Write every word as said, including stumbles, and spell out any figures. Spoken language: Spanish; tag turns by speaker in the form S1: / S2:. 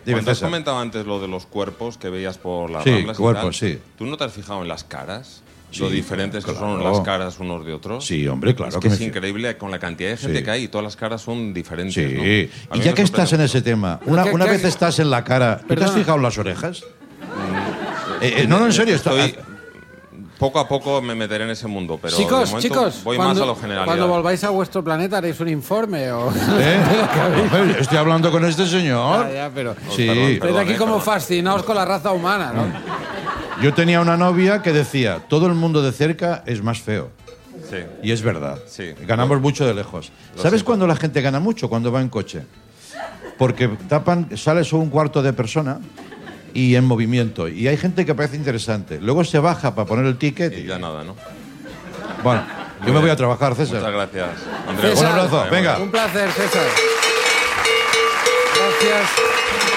S1: Dime,
S2: Cuando has
S1: César.
S2: comentado antes lo de los cuerpos que veías por las
S1: Sí,
S2: Ramblas y
S1: cuerpos,
S2: tal,
S1: sí.
S2: ¿tú no te has fijado en las caras?
S1: Sí,
S2: Lo diferentes
S1: claro.
S2: que son las caras unos de otros.
S1: Sí, hombre, claro
S2: Es que,
S1: que me
S2: es
S1: fi-
S2: increíble con la cantidad de gente
S1: Sí.
S2: que hay y todas las caras son diferentes.
S1: Sí.
S2: ¿no? A
S1: Y
S2: mí
S1: ya
S2: me
S1: que
S2: sorprende
S1: estás en
S2: mucho.
S1: ese tema, una,
S3: ¿Qué-
S1: una
S3: qué-
S1: vez estás en la cara, ¿tú te has
S3: Perdona.
S1: fijado en las orejas? Eh, eh, no, no, en serio. Está,
S2: Estoy- poco a poco me meteré en ese mundo, pero
S3: chicos,
S2: de momento
S3: chicos,
S2: voy
S3: cuando,
S2: más a lo general.
S3: cuando volváis a vuestro planeta haréis un informe o...
S1: ¿Eh? Hombre, estoy hablando con este señor.
S3: Ya, ya, pero...
S1: Sí.
S2: Perdón,
S3: Estáis
S2: perdón,
S3: aquí
S2: eh,
S3: como
S2: perdón.
S3: fascinados con la raza humana, ¿no?
S1: Yo tenía una novia que decía, todo el mundo de cerca es más feo.
S2: Sí.
S1: Y es verdad.
S2: Sí.
S1: Ganamos mucho de lejos.
S2: Lo
S1: ¿Sabes
S2: siento.
S1: cuándo la gente gana mucho? Cuando va en coche. Porque tapan, sale solo un cuarto de persona y en movimiento. Y hay gente que parece interesante. Luego se baja para poner el ticket
S2: Y
S1: y...
S2: ya nada, ¿no?
S1: Bueno, yo me voy a trabajar, César.
S2: Muchas gracias, Andrés.
S3: César,
S1: Un abrazo, venga.
S3: Un placer, César. Gracias.